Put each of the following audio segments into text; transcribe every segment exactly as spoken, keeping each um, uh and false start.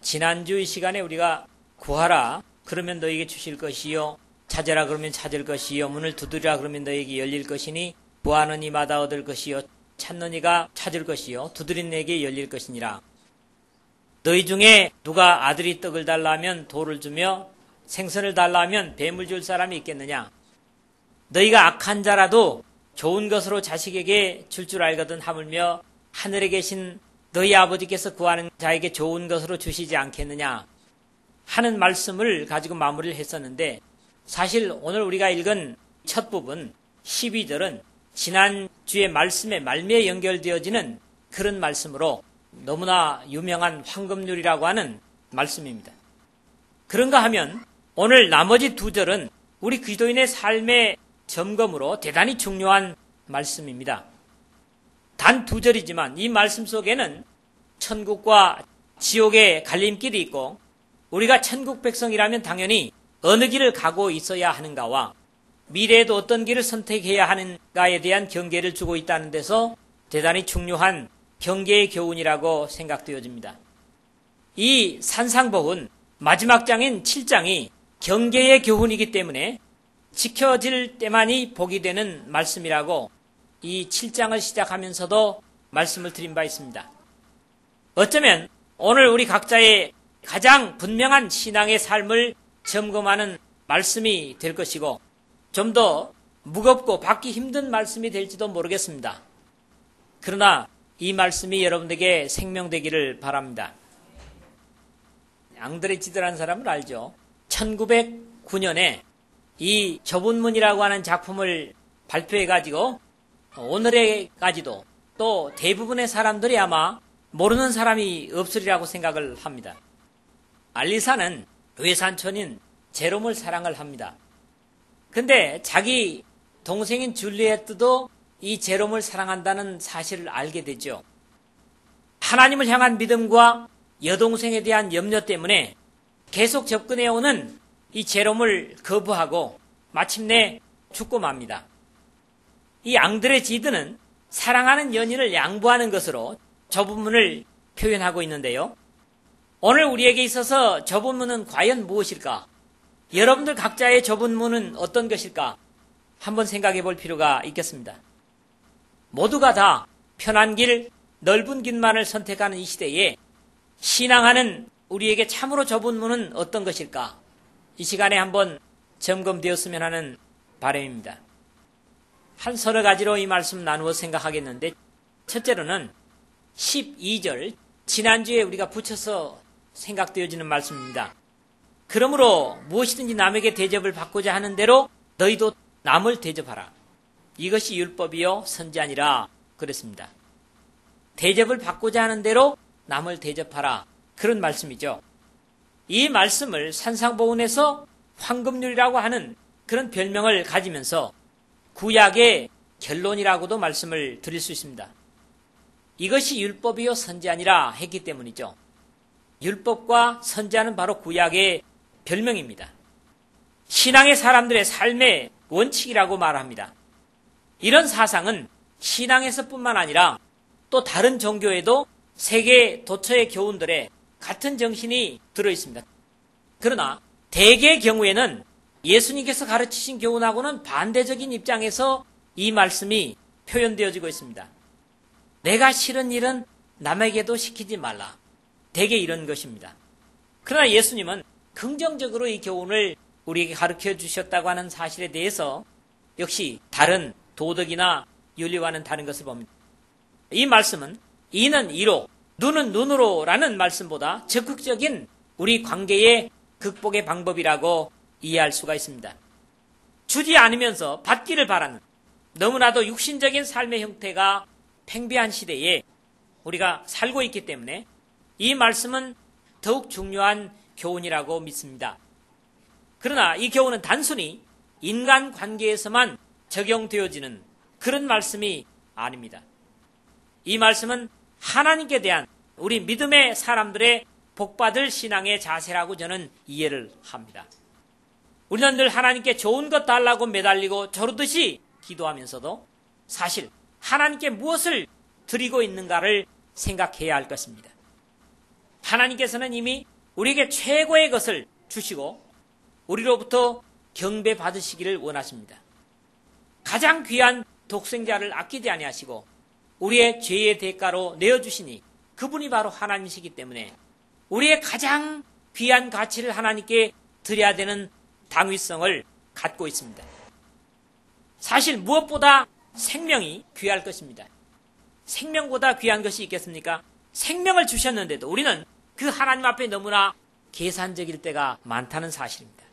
지난주 이 시간에 우리가 구하라 그러면 너에게 주실 것이요 찾으라 그러면 찾을 것이요 문을 두드리라 그러면 너에게 열릴 것이니 구하는 이마다 얻을 것이요 찾는 이가 찾을 것이요 두드린 이에게 열릴 것이니라. 너희 중에 누가 아들이 떡을 달라 하면 돌을 주며 생선을 달라 하면 뱀을 줄 사람이 있겠느냐. 너희가 악한 자라도 좋은 것으로 자식에게 줄 줄 알거든 하물며 하늘에 계신 너희 아버지께서 구하는 자에게 좋은 것으로 주시지 않겠느냐 하는 말씀을 가지고 마무리를 했었는데, 사실 오늘 우리가 읽은 첫 부분 십이 절은 지난주의 말씀에 말미에 연결되어지는 그런 말씀으로 너무나 유명한 황금률이라고 하는 말씀입니다. 그런가 하면 오늘 나머지 두 절은 우리 기도인의 삶의 점검으로 대단히 중요한 말씀입니다. 단 두 절이지만 이 말씀 속에는 천국과 지옥의 갈림길이 있고 우리가 천국 백성이라면 당연히 어느 길을 가고 있어야 하는가와 미래에도 어떤 길을 선택해야 하는가에 대한 경계를 주고 있다는 데서 대단히 중요한 경계의 교훈이라고 생각되어집니다. 이 산상복은 마지막 장인 칠 장이 경계의 교훈이기 때문에 지켜질 때만이 복이 되는 말씀이라고 이 칠 장을 시작하면서도 말씀을 드린 바 있습니다. 어쩌면 오늘 우리 각자의 가장 분명한 신앙의 삶을 점검하는 말씀이 될 것이고 좀 더 무겁고 받기 힘든 말씀이 될지도 모르겠습니다. 그러나 이 말씀이 여러분에게 생명되기를 바랍니다. 앙드레 지드라는 사람을 알죠? 천구백구 년에 이 좁은 문이라고 하는 작품을 발표해가지고 오늘에까지도 또 대부분의 사람들이 아마 모르는 사람이 없으리라고 생각을 합니다. 알리사는 외삼촌인 제롬을 사랑을 합니다. 근데 자기 동생인 줄리에트도 이 제롬을 사랑한다는 사실을 알게 되죠. 하나님을 향한 믿음과 여동생에 대한 염려 때문에 계속 접근해오는 이 제롬을 거부하고 마침내 죽고 맙니다. 이 앙드레 지드는 사랑하는 연인을 양보하는 것으로 좁은 문을 표현하고 있는데요. 오늘 우리에게 있어서 좁은 문은 과연 무엇일까? 여러분들 각자의 좁은 문은 어떤 것일까? 한번 생각해 볼 필요가 있겠습니다. 모두가 다 편한 길, 넓은 길만을 선택하는 이 시대에 신앙하는 우리에게 참으로 좁은 문은 어떤 것일까? 이 시간에 한번 점검되었으면 하는 바람입니다. 한 서너 가지로 이 말씀 나누어 생각하겠는데, 첫째로는 십이 절, 지난주에 우리가 붙여서 생각되어지는 말씀입니다. 그러므로 무엇이든지 남에게 대접을 받고자 하는 대로 너희도 남을 대접하라. 이것이 율법이요 선지 아니라 그랬습니다. 대접을 받고자 하는 대로 남을 대접하라. 그런 말씀이죠. 이 말씀을 산상보훈에서 황금률이라고 하는 그런 별명을 가지면서 구약의 결론이라고도 말씀을 드릴 수 있습니다. 이것이 율법이요 선지 아니라 했기 때문이죠. 율법과 선지자는 바로 구약의 별명입니다. 신앙의 사람들의 삶의 원칙이라고 말합니다. 이런 사상은 신앙에서뿐만 아니라 또 다른 종교에도 세계 도처의 교훈들에 같은 정신이 들어있습니다. 그러나 대개의 경우에는 예수님께서 가르치신 교훈하고는 반대적인 입장에서 이 말씀이 표현되어지고 있습니다. 내가 싫은 일은 남에게도 시키지 말라. 대개 이런 것입니다. 그러나 예수님은 긍정적으로 이 교훈을 우리에게 가르쳐 주셨다고 하는 사실에 대해서 역시 다른 도덕이나 윤리와는 다른 것을 봅니다. 이 말씀은 이는 이로, 눈은 눈으로 라는 말씀보다 적극적인 우리 관계의 극복의 방법이라고 이해할 수가 있습니다. 주지 않으면서 받기를 바라는 너무나도 육신적인 삶의 형태가 팽배한 시대에 우리가 살고 있기 때문에 이 말씀은 더욱 중요한 교훈이라고 믿습니다. 그러나 이 교훈은 단순히 인간 관계에서만 적용되어지는 그런 말씀이 아닙니다. 이 말씀은 하나님께 대한 우리 믿음의 사람들의 복받을 신앙의 자세라고 저는 이해를 합니다. 우리는 늘 하나님께 좋은 것 달라고 매달리고 조르듯이 기도하면서도 사실 하나님께 무엇을 드리고 있는가를 생각해야 할 것입니다. 하나님께서는 이미 우리에게 최고의 것을 주시고 우리로부터 경배 받으시기를 원하십니다. 가장 귀한 독생자를 아끼지 아니하시고 우리의 죄의 대가로 내어주시니 그분이 바로 하나님이시기 때문에 우리의 가장 귀한 가치를 하나님께 드려야 되는 당위성을 갖고 있습니다. 사실 무엇보다 생명이 귀할 것입니다. 생명보다 귀한 것이 있겠습니까? 생명을 주셨는데도 우리는 그 하나님 앞에 너무나 계산적일 때가 많다는 사실입니다.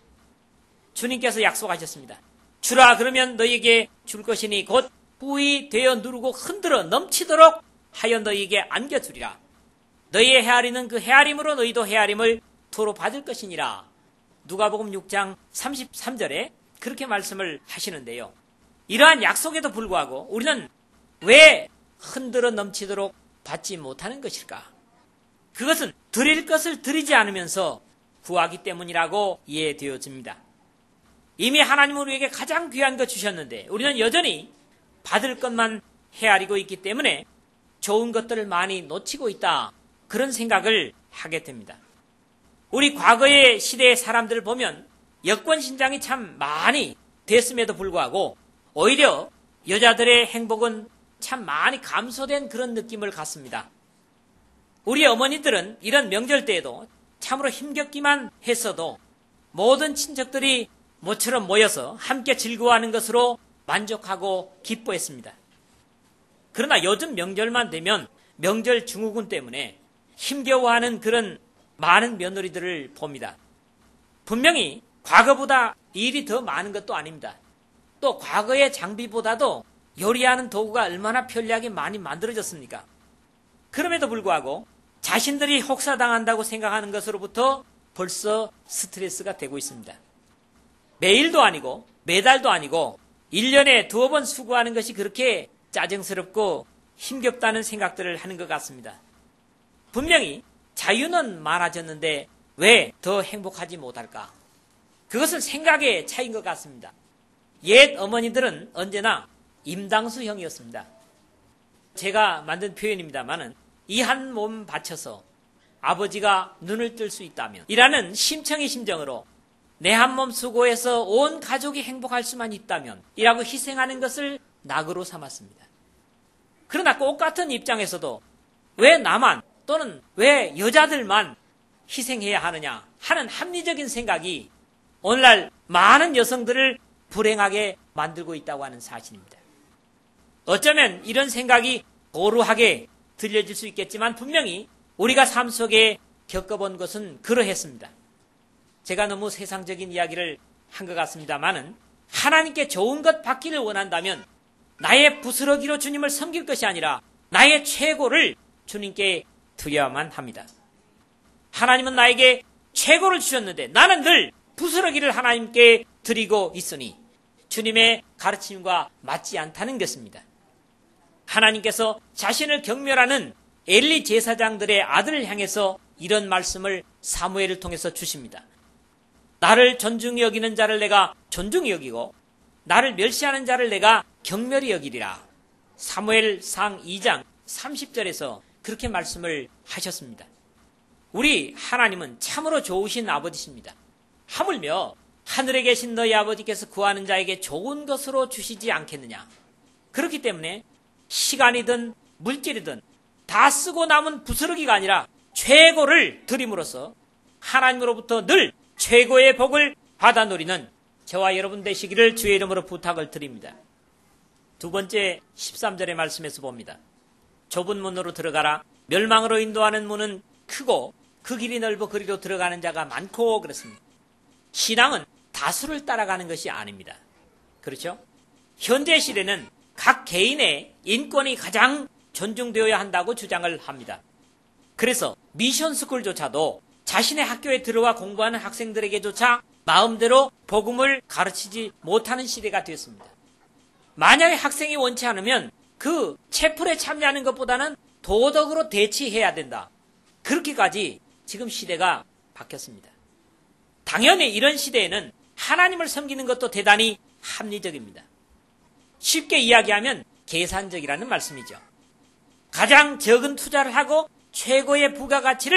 주님께서 약속하셨습니다. 주라 그러면 너희에게 줄 것이니 곧 후히 되어 누르고 흔들어 넘치도록 하여 너희에게 안겨주리라. 너희의 헤아리는 그 헤아림으로 너희도 헤아림을 도로 받을 것이니라. 누가복음 육 장 삼십삼 절에 그렇게 말씀을 하시는데요. 이러한 약속에도 불구하고 우리는 왜 흔들어 넘치도록 받지 못하는 것일까? 그것은 드릴 것을 드리지 않으면서 구하기 때문이라고 이해되어집니다. 이미 하나님은 우리에게 가장 귀한 것 주셨는데 우리는 여전히 받을 것만 헤아리고 있기 때문에 좋은 것들을 많이 놓치고 있다. 그런 생각을 하게 됩니다. 우리 과거의 시대의 사람들을 보면 여권신장이 참 많이 됐음에도 불구하고 오히려 여자들의 행복은 참 많이 감소된 그런 느낌을 갖습니다. 우리 어머니들은 이런 명절 때에도 참으로 힘겹기만 했어도 모든 친척들이 모처럼 모여서 함께 즐거워하는 것으로 만족하고 기뻐했습니다. 그러나 요즘 명절만 되면 명절 증후군 때문에 힘겨워하는 그런 많은 며느리들을 봅니다. 분명히 과거보다 일이 더 많은 것도 아닙니다. 또 과거의 장비보다도 요리하는 도구가 얼마나 편리하게 많이 만들어졌습니까? 그럼에도 불구하고 자신들이 혹사당한다고 생각하는 것으로부터 벌써 스트레스가 되고 있습니다. 매일도 아니고 매달도 아니고 일 년에 두어 번 수고하는 것이 그렇게 짜증스럽고 힘겹다는 생각들을 하는 것 같습니다. 분명히 자유는 많아졌는데 왜 더 행복하지 못할까? 그것은 생각의 차이인 것 같습니다. 옛 어머니들은 언제나 임당수형이었습니다. 제가 만든 표현입니다만은 이 한 몸 바쳐서 아버지가 눈을 뜰 수 있다면 이라는 심청의 심정으로 내 한 몸 수고해서 온 가족이 행복할 수만 있다면 이라고 희생하는 것을 낙으로 삼았습니다. 그러나 똑같은 입장에서도 왜 나만 또는 왜 여자들만 희생해야 하느냐 하는 합리적인 생각이 오늘날 많은 여성들을 불행하게 만들고 있다고 하는 사실입니다. 어쩌면 이런 생각이 고루하게 들려질 수 있겠지만 분명히 우리가 삶 속에 겪어본 것은 그러했습니다. 제가 너무 세상적인 이야기를 한 것 같습니다만은 하나님께 좋은 것 받기를 원한다면 나의 부스러기로 주님을 섬길 것이 아니라 나의 최고를 주님께 드려야만 합니다. 하나님은 나에게 최고를 주셨는데 나는 늘 부스러기를 하나님께 드리고 있으니 주님의 가르침과 맞지 않다는 것입니다. 하나님께서 자신을 경멸하는 엘리 제사장들의 아들을 향해서 이런 말씀을 사무엘을 통해서 주십니다. 나를 존중히 여기는 자를 내가 존중히 여기고 나를 멸시하는 자를 내가 경멸히 여기리라. 사무엘상 이 장 삼십 절에서 그렇게 말씀을 하셨습니다. 우리 하나님은 참으로 좋으신 아버지십니다. 하물며 하늘에 계신 너희 아버지께서 구하는 자에게 좋은 것으로 주시지 않겠느냐. 그렇기 때문에 시간이든 물질이든 다 쓰고 남은 부스러기가 아니라 최고를 드림으로써 하나님으로부터 늘 최고의 복을 받아 누리는 저와 여러분 되시기를 주의 이름으로 부탁을 드립니다. 두 번째 십삼 절의 말씀에서 봅니다. 좁은 문으로 들어가라. 멸망으로 인도하는 문은 크고 그 길이 넓어 그리로 들어가는 자가 많고 그렇습니다. 신앙은 다수를 따라가는 것이 아닙니다. 그렇죠? 현대 시대는 각 개인의 인권이 가장 존중되어야 한다고 주장을 합니다. 그래서 미션스쿨조차도 자신의 학교에 들어와 공부하는 학생들에게조차 마음대로 복음을 가르치지 못하는 시대가 되었습니다. 만약에 학생이 원치 않으면 그 채플에 참여하는 것보다는 도덕으로 대치해야 된다. 그렇게까지 지금 시대가 바뀌었습니다. 당연히 이런 시대에는 하나님을 섬기는 것도 대단히 합리적입니다. 쉽게 이야기하면 계산적이라는 말씀이죠. 가장 적은 투자를 하고 최고의 부가가치를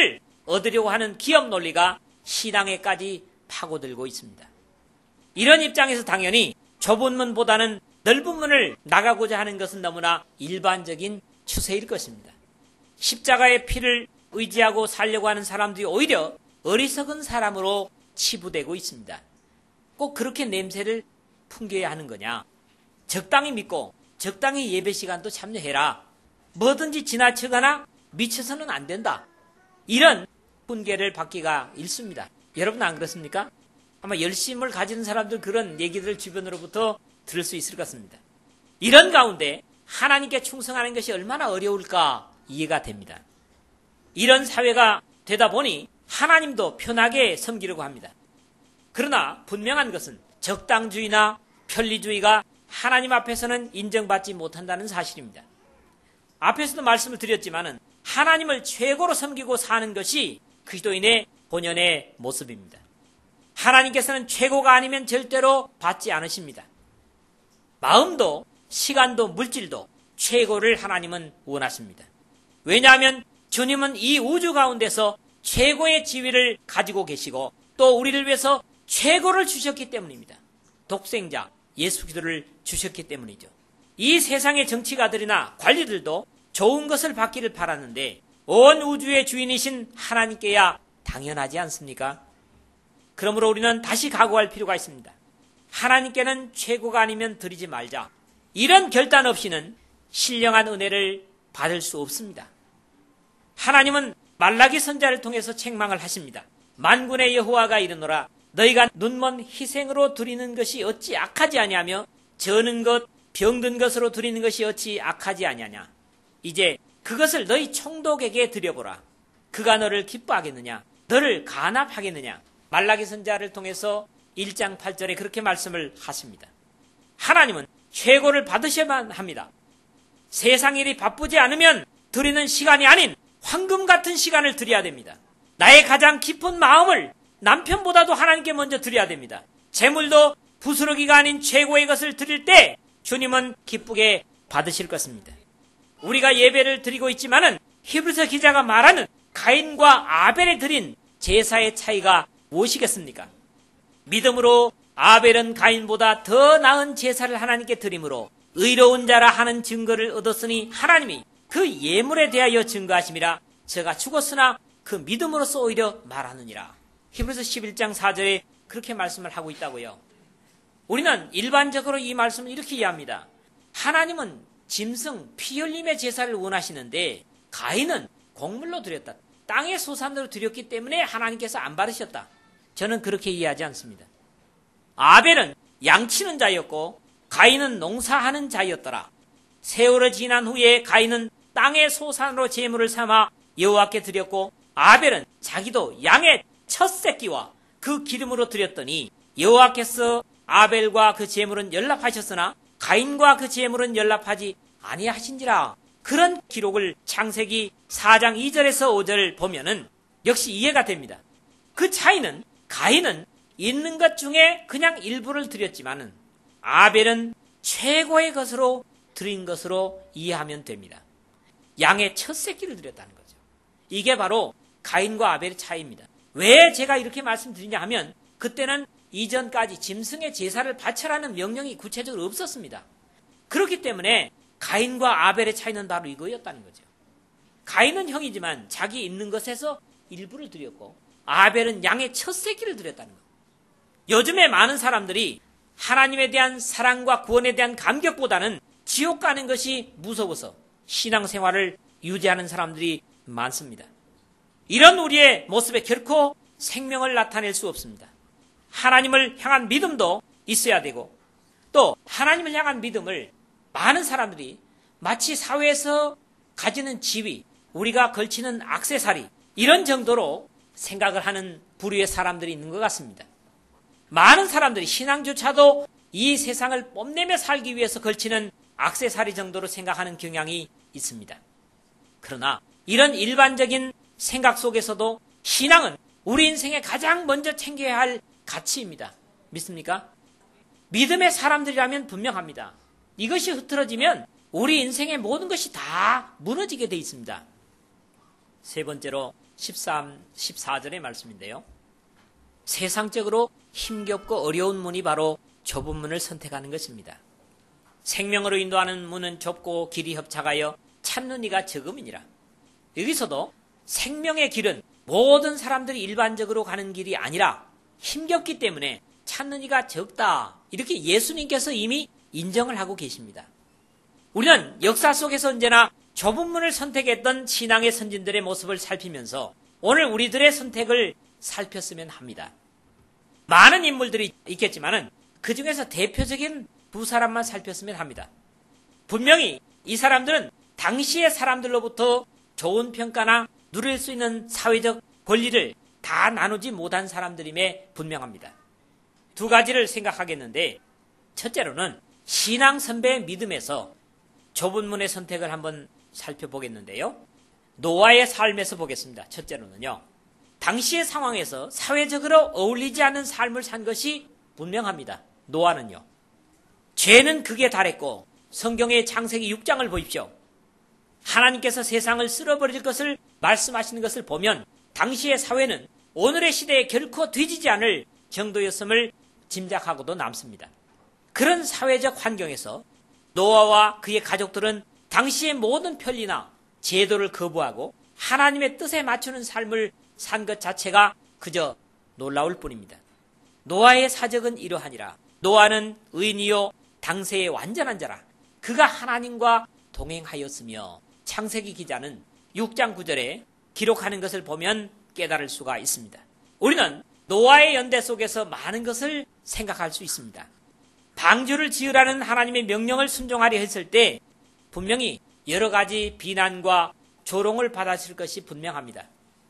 얻으려고 하는 기업 논리가 신앙에까지 파고들고 있습니다. 이런 입장에서 당연히 좁은 문보다는 넓은 문을 나가고자 하는 것은 너무나 일반적인 추세일 것입니다. 십자가의 피를 의지하고 살려고 하는 사람들이 오히려 어리석은 사람으로 치부되고 있습니다. 꼭 그렇게 냄새를 풍겨야 하는 거냐? 적당히 믿고 적당히 예배 시간도 참여해라. 뭐든지 지나치거나 미쳐서는 안 된다. 이런 훈계를 받기가 일쑤입니다. 여러분 안 그렇습니까? 아마 열심을 가지는 사람들 그런 얘기들을 주변으로부터 들을 수 있을 것 같습니다. 이런 가운데 하나님께 충성하는 것이 얼마나 어려울까 이해가 됩니다. 이런 사회가 되다 보니 하나님도 편하게 섬기려고 합니다. 그러나 분명한 것은 적당주의나 편리주의가 하나님 앞에서는 인정받지 못한다는 사실입니다. 앞에서도 말씀을 드렸지만은 하나님을 최고로 섬기고 사는 것이 그리스도인의 본연의 모습입니다. 하나님께서는 최고가 아니면 절대로 받지 않으십니다. 마음도 시간도 물질도 최고를 하나님은 원하십니다. 왜냐하면 주님은 이 우주 가운데서 최고의 지위를 가지고 계시고 또 우리를 위해서 최고를 주셨기 때문입니다. 독생자 예수 그리스도를 주셨기 때문이죠. 이 세상의 정치가들이나 관리들도 좋은 것을 받기를 바랐는데 온 우주의 주인이신 하나님께야 당연하지 않습니까? 그러므로 우리는 다시 각오할 필요가 있습니다. 하나님께는 최고가 아니면 드리지 말자. 이런 결단 없이는 신령한 은혜를 받을 수 없습니다. 하나님은 말라기 선지자를 통해서 책망을 하십니다. 만군의 여호와가 이르노라 너희가 눈먼 희생으로 드리는 것이 어찌 악하지 아니하며 저는 것 병든 것으로 드리는 것이 어찌 악하지 아니하냐. 이제 그것을 너희 총독에게 드려보라. 그가 너를 기뻐하겠느냐 너를 간합하겠느냐. 말라기 선지자를 통해서 일 장 팔 절에 그렇게 말씀을 하십니다. 하나님은 최고를 받으셔야만 합니다. 세상 일이 바쁘지 않으면 드리는 시간이 아닌 황금 같은 시간을 드려야 됩니다. 나의 가장 깊은 마음을 남편보다도 하나님께 먼저 드려야 됩니다. 재물도 부스러기가 아닌 최고의 것을 드릴 때 주님은 기쁘게 받으실 것입니다. 우리가 예배를 드리고 있지만은 히브리서 기자가 말하는 가인과 아벨에 드린 제사의 차이가 무엇이겠습니까? 믿음으로 아벨은 가인보다 더 나은 제사를 하나님께 드림으로 의로운 자라 하는 증거를 얻었으니 하나님이 그 예물에 대하여 증거하심이라. 저가 죽었으나 그 믿음으로써 오히려 말하느니라. 히브리서 십일 장 사 절에 그렇게 말씀을 하고 있다고요. 우리는 일반적으로 이 말씀을 이렇게 이해합니다. 하나님은 짐승 피 흘림의 제사를 원하시는데 가인은 곡물로 드렸다. 땅의 소산으로 드렸기 때문에 하나님께서 안 받으셨다. 저는 그렇게 이해하지 않습니다. 아벨은 양치는 자였고 가인은 농사하는 자였더라. 세월이 지난 후에 가인은 땅의 소산으로 제물을 삼아 여호와께 드렸고 아벨은 자기도 양의 첫 새끼와 그 기름으로 드렸더니 여호와께서 아벨과 그 제물은 연락하셨으나 가인과 그 제물은 연락하지 아니하신지라. 그런 기록을 창세기 사 장 이 절에서 오 절 보면은 역시 이해가 됩니다. 그 차이는 가인은 있는 것 중에 그냥 일부를 드렸지만은 아벨은 최고의 것으로 드린 것으로 이해하면 됩니다. 양의 첫 새끼를 드렸다는 거죠. 이게 바로 가인과 아벨의 차이입니다. 왜 제가 이렇게 말씀드리냐 하면 그때는 이전까지 짐승의 제사를 바쳐라는 명령이 구체적으로 없었습니다. 그렇기 때문에 가인과 아벨의 차이는 바로 이거였다는 거죠. 가인은 형이지만 자기 있는 것에서 일부를 드렸고 아벨은 양의 첫 새끼를 드렸다는 것. 요즘에 많은 사람들이 하나님에 대한 사랑과 구원에 대한 감격보다는 지옥 가는 것이 무서워서 신앙생활을 유지하는 사람들이 많습니다. 이런 우리의 모습에 결코 생명을 나타낼 수 없습니다. 하나님을 향한 믿음도 있어야 되고 또 하나님을 향한 믿음을 많은 사람들이 마치 사회에서 가지는 지위, 우리가 걸치는 액세서리 이런 정도로 생각을 하는 부류의 사람들이 있는 것 같습니다. 많은 사람들이 신앙조차도 이 세상을 뽐내며 살기 위해서 걸치는 액세서리 정도로 생각하는 경향이 있습니다. 그러나 이런 일반적인 생각 속에서도 신앙은 우리 인생에 가장 먼저 챙겨야 할 가치입니다. 믿습니까? 믿음의 사람들이라면 분명합니다. 이것이 흐트러지면 우리 인생의 모든 것이 다 무너지게 돼 있습니다. 세 번째로 십삼, 십사 절의 말씀인데요. 세상적으로 힘겹고 어려운 문이 바로 좁은 문을 선택하는 것입니다. 생명으로 인도하는 문은 좁고 길이 협착하여 찾는 이가 적음이니라. 여기서도 생명의 길은 모든 사람들이 일반적으로 가는 길이 아니라 힘겹기 때문에 찾는 이가 적다. 이렇게 예수님께서 이미 인정을 하고 계십니다. 우리는 역사 속에서 언제나 좁은 문을 선택했던 신앙의 선진들의 모습을 살피면서 오늘 우리들의 선택을 살폈으면 합니다. 많은 인물들이 있겠지만은 그 중에서 대표적인 두 사람만 살폈으면 합니다. 분명히 이 사람들은 당시의 사람들로부터 좋은 평가나 누릴 수 있는 사회적 권리를 다 나누지 못한 사람들임에 분명합니다. 두 가지를 생각하겠는데, 첫째로는 신앙 선배의 믿음에서 좁은 문의 선택을 한번 살펴보겠는데요. 노아의 삶에서 보겠습니다. 첫째로는요, 당시의 상황에서 사회적으로 어울리지 않는 삶을 산 것이 분명합니다. 노아는요, 죄는 극에 달했고, 성경의 창세기 육 장을 보십시오. 하나님께서 세상을 쓸어버릴 것을 말씀하시는 것을 보면 당시의 사회는 오늘의 시대에 결코 뒤지지 않을 정도였음을 짐작하고도 남습니다. 그런 사회적 환경에서 노아와 그의 가족들은 당시의 모든 편리나 제도를 거부하고 하나님의 뜻에 맞추는 삶을 산 것 자체가 그저 놀라울 뿐입니다. 노아의 사적은 이러하니라. 노아는 의인이요 당세의 완전한 자라. 그가 하나님과 동행하였으며, 창세기 기자는 육 장 구 절에 기록하는 것을 보면 깨달을 수가 있습니다. 우리는 노아의 연대 속에서 많은 것을 생각할 수 있습니다. 방주를 지으라는 하나님의 명령을 순종하려 했을 때 분명히 여러 가지 비난과 조롱을 받았을 것이 분명합니다.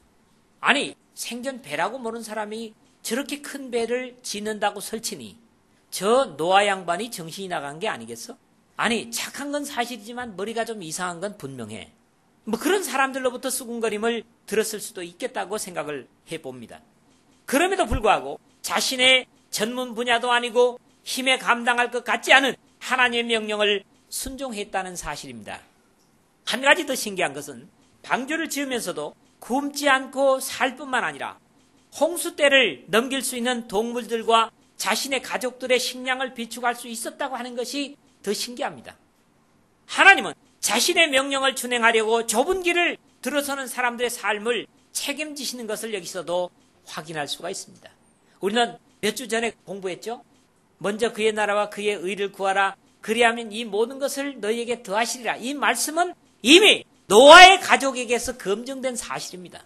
아니, 생전 배라고 모르는 사람이 저렇게 큰 배를 짓는다고 설치니 저 노아 양반이 정신이 나간 게 아니겠어? 아니, 착한 건 사실이지만 머리가 좀 이상한 건 분명해. 뭐 그런 사람들로부터 수군거림을 들었을 수도 있겠다고 생각을 해봅니다. 그럼에도 불구하고 자신의 전문 분야도 아니고 힘에 감당할 것 같지 않은 하나님의 명령을 순종했다는 사실입니다. 한 가지 더 신기한 것은 방주를 지으면서도 굶지 않고 살 뿐만 아니라 홍수 때를 넘길 수 있는 동물들과 자신의 가족들의 식량을 비축할 수 있었다고 하는 것이 더 신기합니다. 하나님은 자신의 명령을 준행하려고 좁은 길을 들어서는 사람들의 삶을 책임지시는 것을 여기서도 확인할 수가 있습니다. 우리는 몇 주 전에 공부했죠? 먼저 그의 나라와 그의 의를 구하라. 그리하면 이 모든 것을 너희에게 더하시리라. 이 말씀은 이미 노아의 가족에게서 검증된 사실입니다.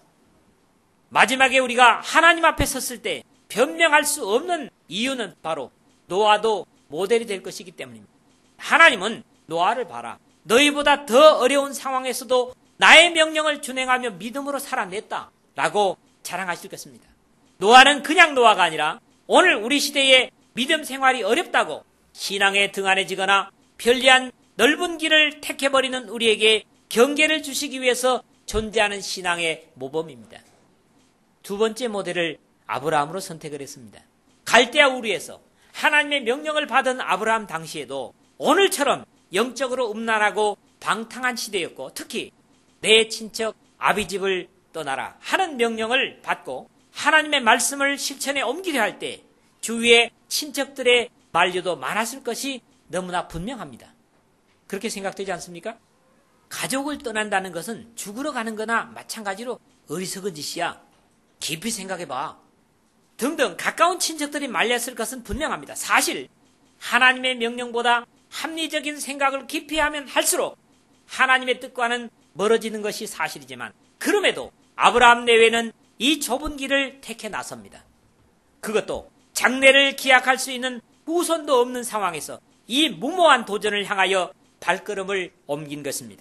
마지막에 우리가 하나님 앞에 섰을 때 변명할 수 없는 이유는 바로 노아도 모델이 될 것이기 때문입니다. 하나님은 노아를 봐라. 너희보다 더 어려운 상황에서도 나의 명령을 준행하며 믿음으로 살아냈다. 라고 자랑하실 것입니다. 노아는 그냥 노아가 아니라 오늘 우리 시대에 믿음 생활이 어렵다고 신앙에 등한해지거나 편리한 넓은 길을 택해버리는 우리에게 경계를 주시기 위해서 존재하는 신앙의 모범입니다. 두 번째 모델을 아브라함으로 선택을 했습니다. 갈대아 우르에서 하나님의 명령을 받은 아브라함 당시에도 오늘처럼 영적으로 음란하고 방탕한 시대였고, 특히 내 친척 아비집을 떠나라 하는 명령을 받고 하나님의 말씀을 실천에 옮기려 할 때 주위의 친척들의 만류도 많았을 것이 너무나 분명합니다. 그렇게 생각되지 않습니까? 가족을 떠난다는 것은 죽으러 가는 거나 마찬가지로 어리석은 짓이야. 깊이 생각해봐. 등등 가까운 친척들이 말렸을 것은 분명합니다. 사실 하나님의 명령보다 합리적인 생각을 깊이 하면 할수록 하나님의 뜻과는 멀어지는 것이 사실이지만, 그럼에도 아브라함 내외는 이 좁은 길을 택해 나섭니다. 그것도 장래를 기약할 수 있는 후손도 없는 상황에서 이 무모한 도전을 향하여 발걸음을 옮긴 것입니다.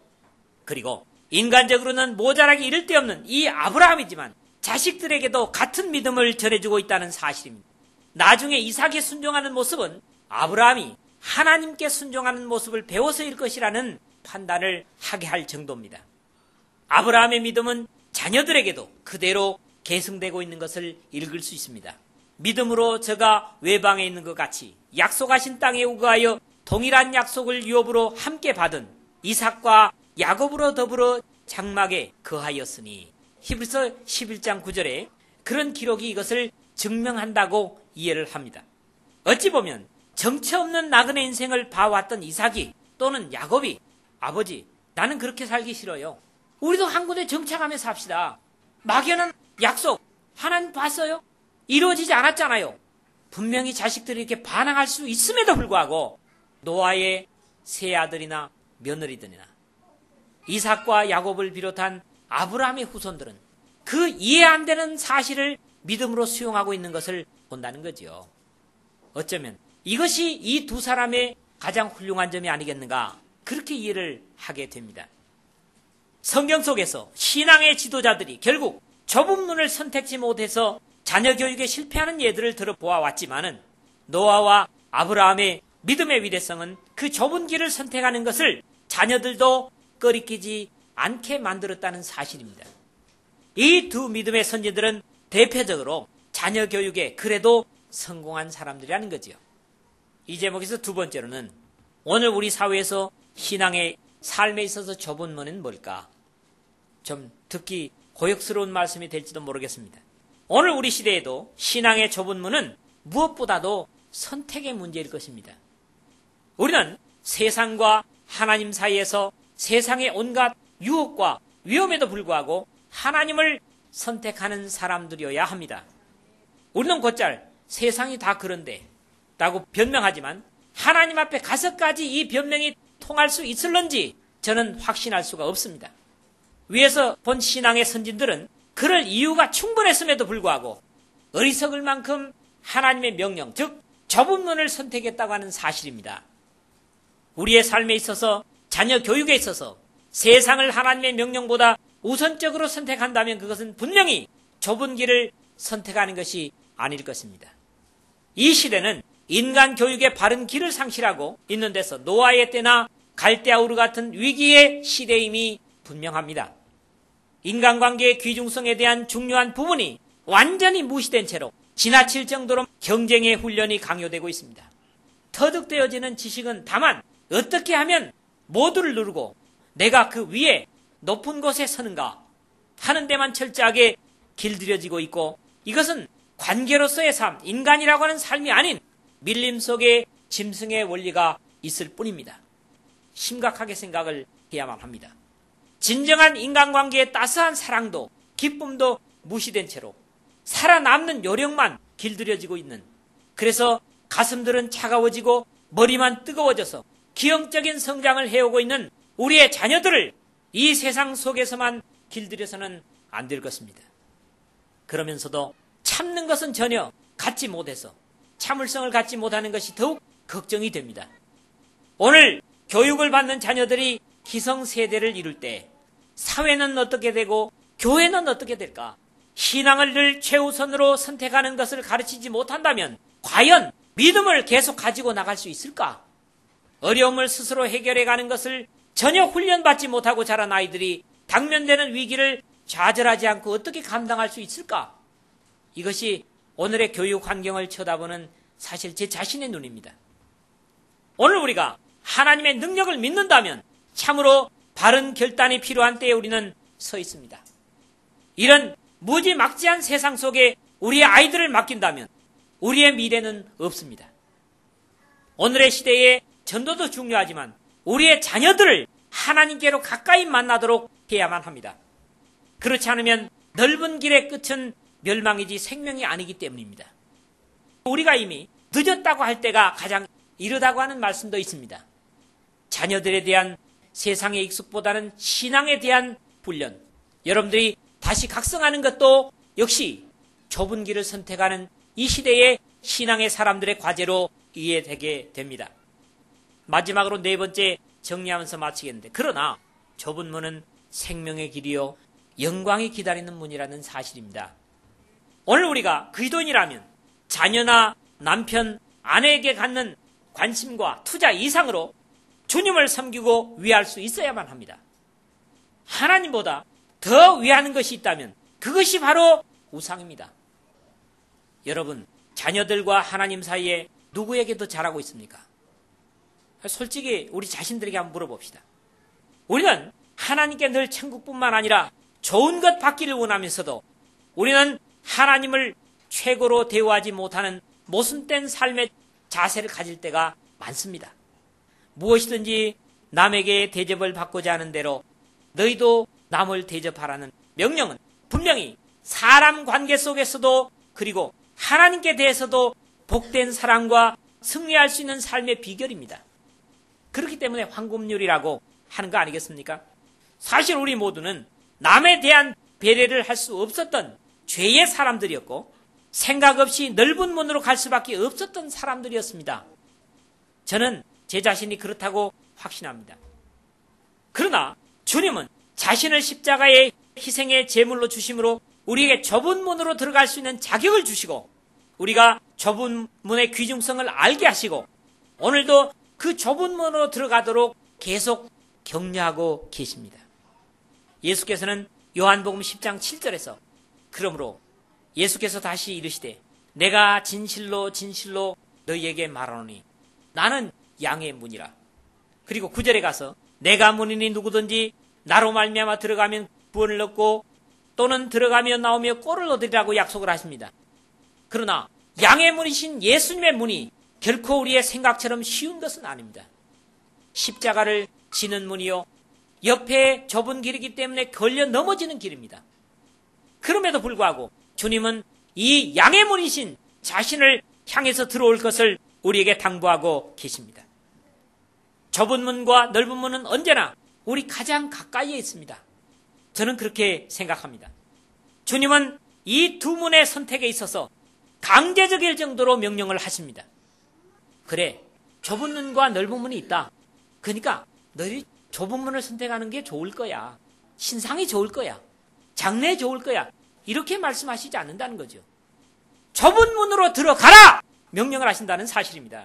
그리고 인간적으로는 모자라기 이를 데 없는 이 아브라함이지만 자식들에게도 같은 믿음을 전해주고 있다는 사실입니다. 나중에 이삭에 순종하는 모습은 아브라함이 하나님께 순종하는 모습을 배워서일 것이라는 판단을 하게 할 정도입니다. 아브라함의 믿음은 자녀들에게도 그대로 계승되고 있는 것을 읽을 수 있습니다. 믿음으로 저가 외방에 있는 것 같이 약속하신 땅에 우거하여 동일한 약속을 유업으로 함께 받은 이삭과 야곱으로 더불어 장막에 거하였으니, 히브리서 십일 장 구 절에 그런 기록이 이것을 증명한다고 이해를 합니다. 어찌 보면 정처 없는 나그네 인생을 봐왔던 이삭이 또는 야곱이 아버지 나는 그렇게 살기 싫어요. 우리도 한 군데 정착하며 삽시다. 막연한 약속 하나님 봤어요? 이루어지지 않았잖아요. 분명히 자식들이 이렇게 반항할 수 있음에도 불구하고 노아의 세 아들이나 며느리들이나 이삭과 야곱을 비롯한 아브라함의 후손들은 그 이해 안 되는 사실을 믿음으로 수용하고 있는 것을 본다는 거지요. 어쩌면 이것이 이 두 사람의 가장 훌륭한 점이 아니겠는가 그렇게 이해를 하게 됩니다. 성경 속에서 신앙의 지도자들이 결국 좁은 문을 선택지 못해서 자녀 교육에 실패하는 예들을 들어보아왔지만은 노아와 아브라함의 믿음의 위대성은 그 좁은 길을 선택하는 것을 자녀들도 꺼리끼지 않게 만들었다는 사실입니다. 이 두 믿음의 선지들은 대표적으로 자녀 교육에 그래도 성공한 사람들이라는 거지요. 이 제목에서 두 번째로는 오늘 우리 사회에서 신앙의 삶에 있어서 좁은 문은 뭘까? 좀 듣기 고역스러운 말씀이 될지도 모르겠습니다. 오늘 우리 시대에도 신앙의 좁은 문은 무엇보다도 선택의 문제일 것입니다. 우리는 세상과 하나님 사이에서 세상의 온갖 유혹과 위험에도 불구하고 하나님을 선택하는 사람들이어야 합니다. 우리는 곧잘 세상이 다 그런데 라고 변명하지만 하나님 앞에 가서까지 이 변명이 통할 수 있을런지 저는 확신할 수가 없습니다. 위에서 본 신앙의 선진들은 그럴 이유가 충분했음에도 불구하고 어리석을 만큼 하나님의 명령, 즉 좁은 문을 선택했다고 하는 사실입니다. 우리의 삶에 있어서 자녀 교육에 있어서 세상을 하나님의 명령보다 우선적으로 선택한다면 그것은 분명히 좁은 길을 선택하는 것이 아닐 것입니다. 이 시대는 인간 교육의 바른 길을 상실하고 있는 데서 노아의 때나 갈대아우르 같은 위기의 시대임이 분명합니다. 인간관계의 귀중성에 대한 중요한 부분이 완전히 무시된 채로 지나칠 정도로 경쟁의 훈련이 강요되고 있습니다. 터득되어지는 지식은 다만 어떻게 하면 모두를 누르고 내가 그 위에 높은 곳에 서는가 하는 데만 철저하게 길들여지고 있고 이것은 관계로서의 삶, 인간이라고 하는 삶이 아닌 밀림 속에 짐승의 원리가 있을 뿐입니다. 심각하게 생각을 해야만 합니다. 진정한 인간관계의 따스한 사랑도 기쁨도 무시된 채로 살아남는 요령만 길들여지고 있는, 그래서 가슴들은 차가워지고 머리만 뜨거워져서 기형적인 성장을 해오고 있는 우리의 자녀들을 이 세상 속에서만 길들여서는 안 될 것입니다. 그러면서도 참는 것은 전혀 갖지 못해서 참을성을 갖지 못하는 것이 더욱 걱정이 됩니다. 오늘 교육을 받는 자녀들이 기성세대를 이룰 때 사회는 어떻게 되고 교회는 어떻게 될까? 신앙을 늘 최우선으로 선택하는 것을 가르치지 못한다면 과연 믿음을 계속 가지고 나갈 수 있을까? 어려움을 스스로 해결해가는 것을 전혀 훈련받지 못하고 자란 아이들이 당면되는 위기를 좌절하지 않고 어떻게 감당할 수 있을까? 이것이 오늘의 교육 환경을 쳐다보는 사실 제 자신의 눈입니다. 오늘 우리가 하나님의 능력을 믿는다면 참으로 바른 결단이 필요한 때에 우리는 서 있습니다. 이런 무지막지한 세상 속에 우리의 아이들을 맡긴다면 우리의 미래는 없습니다. 오늘의 시대에 전도도 중요하지만 우리의 자녀들을 하나님께로 가까이 만나도록 해야만 합니다. 그렇지 않으면 넓은 길의 끝은 멸망이지 생명이 아니기 때문입니다. 우리가 이미 늦었다고 할 때가 가장 이르다고 하는 말씀도 있습니다. 자녀들에 대한 세상의 익숙보다는 신앙에 대한 훈련, 여러분들이 다시 각성하는 것도 역시 좁은 길을 선택하는 이 시대의 신앙의 사람들의 과제로 이해되게 됩니다. 마지막으로 네 번째 정리하면서 마치겠는데, 그러나 좁은 문은 생명의 길이요 영광이 기다리는 문이라는 사실입니다. 오늘 우리가 그리스도인이라면 자녀나 남편, 아내에게 갖는 관심과 투자 이상으로 주님을 섬기고 위할 수 있어야만 합니다. 하나님보다 더 위하는 것이 있다면 그것이 바로 우상입니다. 여러분, 자녀들과 하나님 사이에 누구에게 더 잘하고 있습니까? 솔직히 우리 자신들에게 한번 물어봅시다. 우리는 하나님께 늘 천국뿐만 아니라 좋은 것 받기를 원하면서도 우리는 하나님을 최고로 대우하지 못하는 모순된 삶의 자세를 가질 때가 많습니다. 무엇이든지 남에게 대접을 받고자 하는 대로 너희도 남을 대접하라는 명령은 분명히 사람 관계 속에서도 그리고 하나님께 대해서도 복된 사랑과 승리할 수 있는 삶의 비결입니다. 그렇기 때문에 황금률이라고 하는 거 아니겠습니까? 사실 우리 모두는 남에 대한 배려를 할 수 없었던 죄의 사람들이었고 생각 없이 넓은 문으로 갈 수밖에 없었던 사람들이었습니다. 저는 제 자신이 그렇다고 확신합니다. 그러나 주님은 자신을 십자가의 희생의 제물로 주심으로 우리에게 좁은 문으로 들어갈 수 있는 자격을 주시고 우리가 좁은 문의 귀중성을 알게 하시고 오늘도 그 좁은 문으로 들어가도록 계속 격려하고 계십니다. 예수께서는 요한복음 십 장 칠 절에서 그러므로 예수께서 다시 이르시되 내가 진실로 진실로 너희에게 말하노니 나는 양의 문이라. 그리고 구 절에 가서 내가 문이니 누구든지 나로 말미암아 들어가면 구원을 얻고 또는 들어가며 나오며 꼴을 얻으리라고 약속을 하십니다. 그러나 양의 문이신 예수님의 문이 결코 우리의 생각처럼 쉬운 것은 아닙니다. 십자가를 지는 문이요 옆에 좁은 길이기 때문에 걸려 넘어지는 길입니다. 그럼에도 불구하고 주님은 이 양의 문이신 자신을 향해서 들어올 것을 우리에게 당부하고 계십니다. 좁은 문과 넓은 문은 언제나 우리 가장 가까이에 있습니다. 저는 그렇게 생각합니다. 주님은 이 두 문의 선택에 있어서 강제적일 정도로 명령을 하십니다. 그래, 좁은 문과 넓은 문이 있다. 그러니까 너희 좁은 문을 선택하는 게 좋을 거야. 신상이 좋을 거야. 장래 좋을 거야. 이렇게 말씀하시지 않는다는 거죠. 좁은 문으로 들어가라! 명령을 하신다는 사실입니다.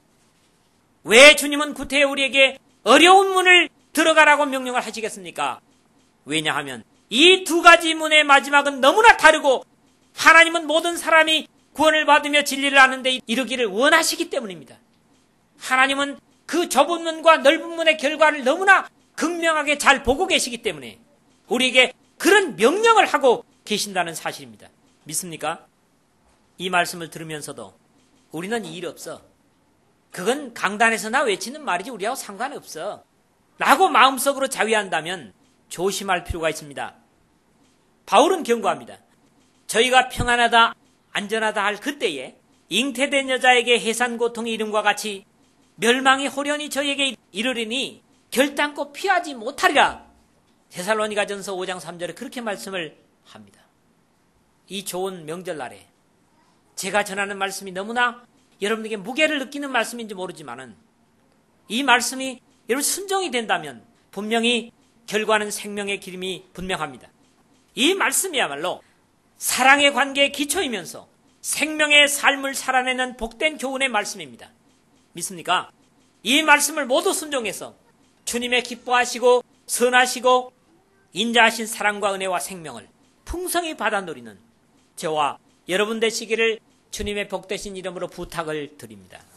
왜 주님은 구태여 우리에게 어려운 문을 들어가라고 명령을 하시겠습니까? 왜냐하면 이 두 가지 문의 마지막은 너무나 다르고 하나님은 모든 사람이 구원을 받으며 진리를 아는데 이르기를 원하시기 때문입니다. 하나님은 그 좁은 문과 넓은 문의 결과를 너무나 극명하게 잘 보고 계시기 때문에 우리에게 그런 명령을 하고 계신다는 사실입니다. 믿습니까? 이 말씀을 들으면서도 우리는 이 일 없어. 그건 강단에서나 외치는 말이지 우리하고 상관없어. 라고 마음속으로 자위한다면 조심할 필요가 있습니다. 바울은 경고합니다. 저희가 평안하다, 안전하다 할 그때에 잉태된 여자에게 해산 고통이 이름과 같이 멸망이 호련히 저희에게 이르리니 결단코 피하지 못하리라. 데살로니가전서 오 장 삼 절에 그렇게 말씀을 합니다. 이 좋은 명절날에 제가 전하는 말씀이 너무나 여러분에게 무게를 느끼는 말씀인지 모르지만은 이 말씀이 여러분 순종이 된다면 분명히 결과는 생명의 기름이 분명합니다. 이 말씀이야말로 사랑의 관계의 기초이면서 생명의 삶을 살아내는 복된 교훈의 말씀입니다. 믿습니까? 이 말씀을 모두 순종해서 주님의 기뻐하시고 선하시고 인자하신 사랑과 은혜와 생명을 풍성히 받아 누리는 저와 여러분 되시기를 주님의 복되신 이름으로 부탁을 드립니다.